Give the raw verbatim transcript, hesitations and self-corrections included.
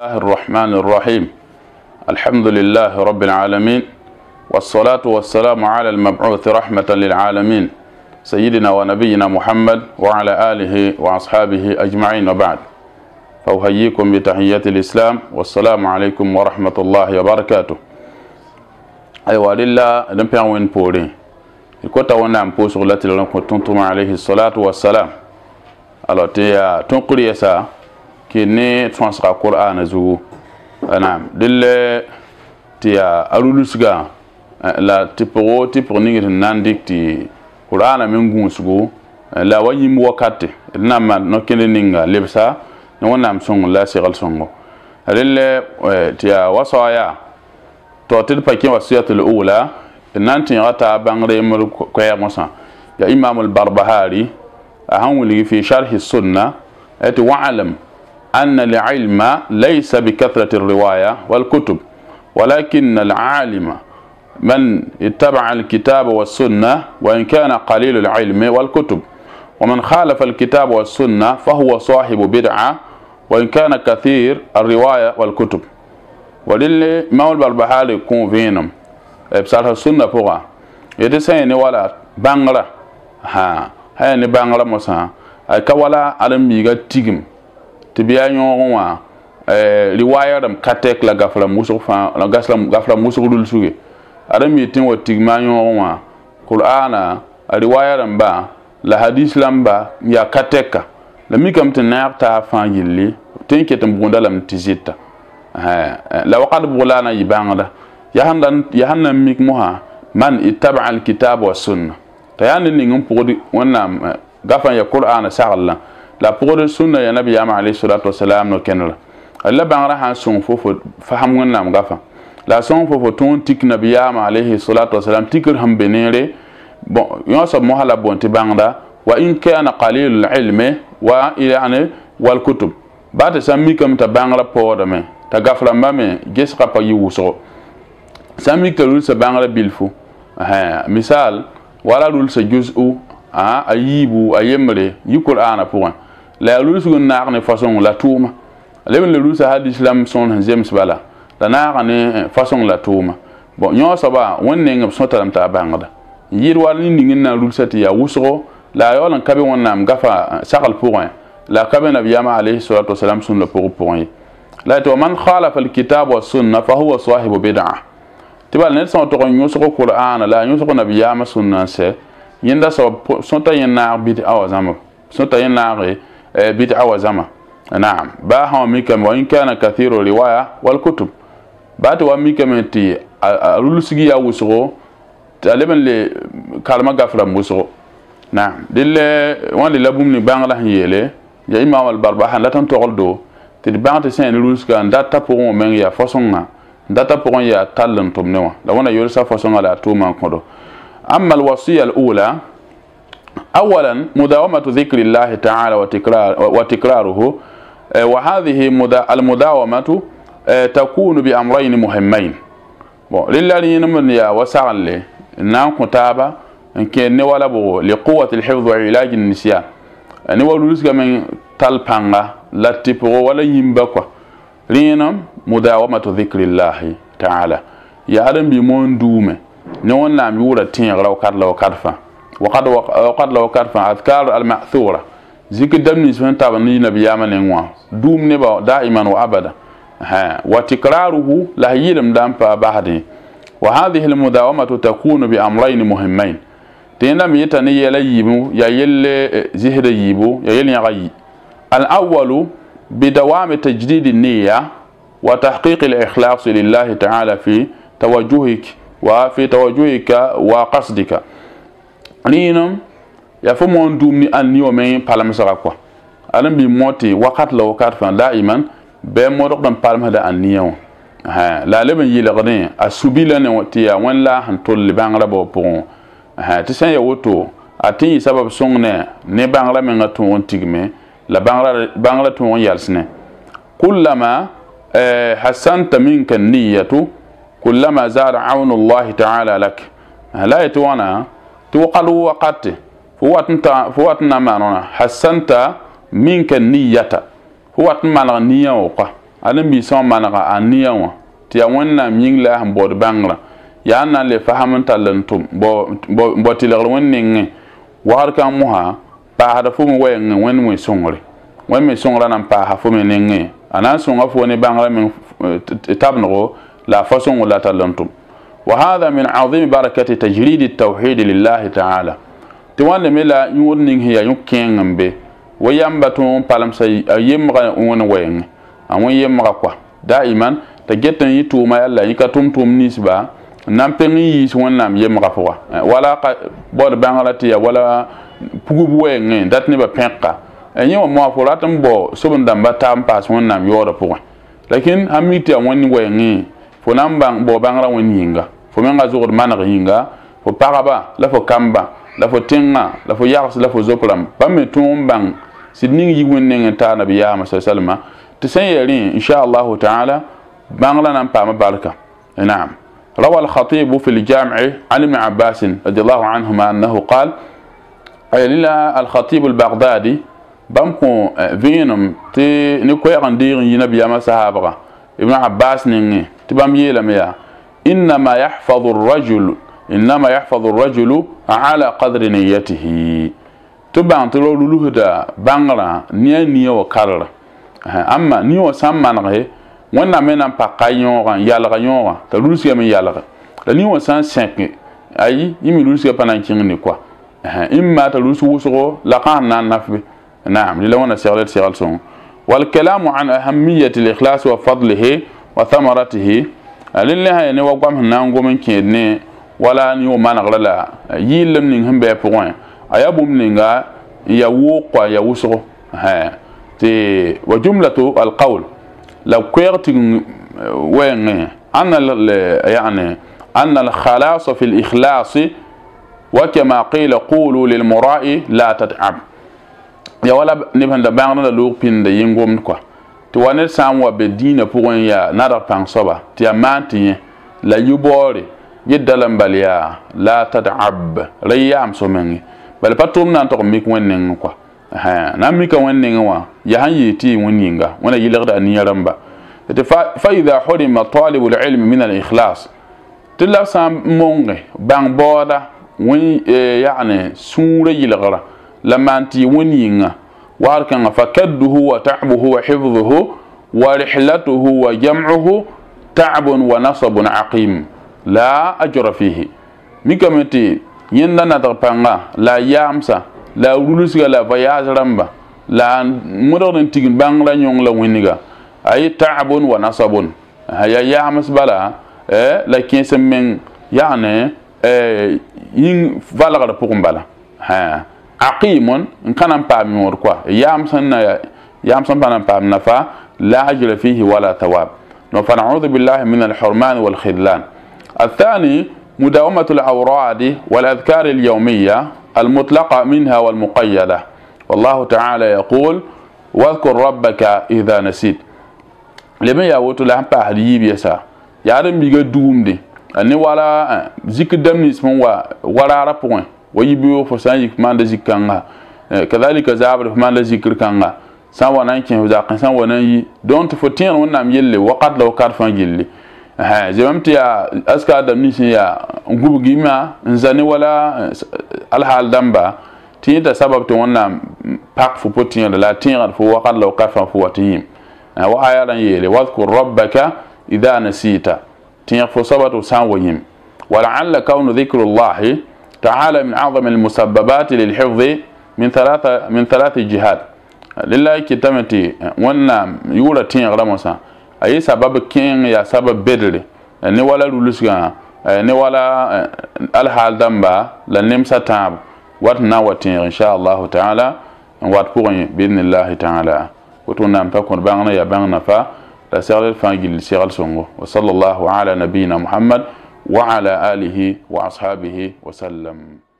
الله الرحمن الرحيم. الحمد لله رب العالمين، والصلاة والسلام على المبعوث رحمة للعالمين سيدنا ونبينا محمد وعلى آله وأصحابه أجمعين، وبعد. فأحييكم بتحية الإسلام والسلام عليكم ورحمة الله وبركاته. أيوة لله نبيع وين بوري الكوتا وانا مبوس غلاتي لنا كنتم عليه الصلاة والسلام. alors تيا تنقري يسا كيني تفانسقا القرآن زو نعم دل تيا أرولوسغا لا تيبرو تيبرو نيجي نانديك تي القرآن من غونسغو لا ويم وقت نعم نكين نينغا لبسا نوانا مسون لا سيغل سونغو دل تيا وصايا توتل باكين وصية الأولى نانتي غتا بانغري مل كوير موسى يا إمام البربهاري أهون في شرح السنة وعلم أن العلم ليس بكثرة الرواية والكتب، ولكن العالم من اتبع الكتاب والسنة وإن كان قليل العلم والكتب، ومن خالف الكتاب والسنة فهو صاحب بدعة وإن كان كثير الرواية والكتب. ولله ما هو البربهاري يكون فينم بصالح السنة فوقا يتسين ولا بانغرا ها هاي ني بانغرا موسى كولا علم يغا تيغم تبيا يونوا ا روايه دم كاتيك لا غفلا موسو فا لا غاسلا غفلا موسو دول سوغي ادم يتين و تيغما يونوا قران روايه دم با لا حديث لمبا يا كاتيكا لمي كم تنار تا فان يلي تنكيتم بوندالم تيزيتا ها لا وقد بولانا يبانغدا يهندن يهنن ميك موها من اتبع الكتاب والسنه تيان نيغم بودي ونام غفان يا قران ساغلا لا بودي السنه يا نبي عليه الصلاه والسلام نو كنلا الله بانغرا هان سون فوفو فهم ونام غفان لا سون فوفو تون تيك نبي عليه الصلاه والسلام تيكر هم بنيري بون يوسف موها بونتي بانغدا وان كان قليل العلم والى والكتب بعد سميكم تبانغرا بودمه تغفلا مامي جيسقا با يوسو سامي كلول سبانغلا بيلفو ها مثال ولا رول سجزء ا ايبو ايمري يقول انا بوين لا رول سو نارني فاصون لا توما لمن رول سا حديث لام سون جيمس بالا لا نارني فاصون لا توما بون يو سبا ونين سوتام تا بانغدا يير والي نين نا رول ساتي يا وسو لا يولن كابي ونام غفا ساقل بوين لا كابي نبي عليه الصلاه والسلام سون لو بوين لا تو من خالف الكتاب والسنه فهو صاحب بدعه tibal ne son to nyuso ko qur'an la nyuso ko nabiyama sunna se yinda so sonta yina bid'a wa zama sonta yina bid'a wa zama na'am ba ha mikam wa in kana kathiru riwaya wal kutub ba to wa mikam ti rulusigi ya wuso taliban le kalma gafra muso na'am dille wani labum ni bangla yele ya imam al barbahan la tan to goldo ti bangte sen ruluska ndata pour men ya fasonga data pour ya talon tomnewa la wana yolsa façon ala tuma kodo. أما الوصية الأولى أولا مداومة ذكر الله تعالى وتكرار وتكراره، وهذه المداومة تكون بأمرين مهمين. للذين من يا وسع لي نام كتابة إن كان ولا بو لقوة الحفظ وعلاج النسيان نقول لسه من تلبانغا لا تبغى ولا ينبكوا لينم مداومة ذكر الله تعالى يا أدم بمون دومه نون نام يورا تين لو كاد لو كادفا وقد وقد لو كادفا أذكار المأثورة ذكر دم نسبة تابني نبي يامن ينوا دوم نبا دائما وأبدا ها وتكراره لا يلم دام بعده. وهذه المداومة تكون بأمرين مهمين تينا ميتني يلا يبو يا يل زهد يبو يا يل يغي. الأول بدوام تجديد النية وتحقيق الإخلاص لله تعالى في توجهك وفي توجهك وقصدك. لينم يفهمون دومني أن يومين بالم سرقوا ألم بموتي وقت لو وقت فان دائما بمرق دم بالم هذا النيو ها لا لمن يلغني أسبيل نوتيا وين لا هنطول بانغلا بوبون ها تسين يوتو أتي سبب سونة نبانغلا من غتون تيجمه لا بانغلا بانغلا تون يالسنه. كلما حسنت منك النية كلما زاد عون الله تعالى لك. لا يتوانا توقلوا وقت فواتنا فواتنا ما حسنت منك النية فواتنا النية وقا anan bi son manaka aniya wa ti ya wonnam yingla han bod bangra ya nan le fahamun talantum bo bo tilar wonnin war kan muha pa hada fu mo wen wen mo songre wen me songra nan pa ha fu me nenge anan songa fu ne bangra min tabno la façon la talantum وهذا من عظيم بركة تجريد التوحيد لله تعالى توان ملا يورنين هي يمكن به ويامبتون بالام سي يمغا ون وين ان يمغا كوا دائما تجتن يتوما يلا يكتم توم نسبا نامبني يس ونام يمغا فوا ولا بود بانغلاتيا ولا pugubu وين داتني با بينقا اني مو فوراتم بو سبن دام باتام باس ونام يورا فوا لكن اميتي ون وين fo nan bang bo bangra won yinga fo menga zugud manag yinga fo paraba la fo kamba la fo tinga la fo yars la fo zopram pamme tum bang sidning yi won ngen ta nabiya ma sallama to sen yeri insha Allah ta'ala bangla nan pa ma baraka na'am روى الخطيب في الجامع عن ابن عباس رضي الله عنهما أنه قال إلى الخطيب البغدادي بامكو فينم تي نكوي غندير ينبي ما صحابه ابن عباس نيني تبام يلم يا إنما يحفظ الرجل إنما يحفظ الرجل على قدر نيته تبان تلو لهدا بانغرا نيا نيا وكارلا أما نيو سامانغه وانا منا باقايون يالغا يون تلوسيا من يالغا نيو سان سانك أي يمي لوسيا بانانكيني كوا إما تلوس وسغو لقان نان نفبي نعم للوانا سيغلت سيغل سون والكلام عن أهمية الإخلاص وفضله وثمرته لله يعني وقام هنانغو من كيدني ولا نيو ما نغلا يلم نهم بي بوين ايابوم نيغا يا وقوا يا وسو ها تي وجملة القول لو كيرت وين ان يعني ان الخلاص في الإخلاص وكما قيل قولوا للمراء لا تتعب يا ولا نبهن دبان لو بين ينغوم كو to wane samwa be dina pour ya nada pang soba ti amanti la yubore yedalam balia la tad'ab riyam somengi bal patum nan to mi wonnen kwa ha na mi ka wonnen wa ya han yiti woninga wana yilagda niyaramba te fa fa idha hurima talib al-ilm min al-ikhlas tilla sam monge bang boda woni yani sura yilagra lamanti woninga واركن فكده وتعبه وحفظه ورحلته وجمعه تعب ونصب عقيم لا أجر فيه ميكامتي يندا نتربانغا لا يامسا لا ولوسغا لا فياج رمبا لا مودرن تيغن بانغلا نيون لا وينيغا اي تعب ونصب هيا يامس بلا اه لكن سمن يعني اه ين فالغا بوكم بلا ها عقيم ان كان بام مور كوا يامسن يامسن بان بام نفا لا اجر فيه ولا ثواب فنعوذ بالله من الحرمان والخذلان. الثاني مداومة الأوراد والأذكار اليومية المطلقة منها والمقيدة والله تعالى يقول واذكر ربك إذا نسيت لما يوتو لهم بحريب يسا يعلم بيغا دوم دي أني ولا ذكر دم اسمه ولا ربوين ويبيو فسان يكمان ذكرها كذلك زابر فمان ذكر كانها سان وانا كان زاقن سان وانا يي دونت فوتين ونام يلي وقت لو كار فان يلي ها زممت يا اسكا دم نيسي يا غوب غيما نزاني ولا الحال دمبا تيتا سبب تو ونام باك فو بوتين لا تين فو وقت لو كار فان فو واتيم وآيالا يلي واذكر ربك إذا نسيت تين فو سبب سان ويم ولعل كون ذكر الله تعالى من أعظم المسببات للحفظ من ثلاثة من ثلاث جهات لله كتمتي وانا يولا تين غراموسا أي سبب كين يا سبب بدري ني ولا لولسغا ني ولا الحال دمبا لنمسا تاب واتنا واتين إن شاء الله تعالى وات بوغي بإذن الله تعالى وتونا مبكون بانغنا يا بانغنا فا لا سيغل فانجل سيغل سونغو وصلى الله على نبينا محمد وعلى آله وأصحابه وسلم.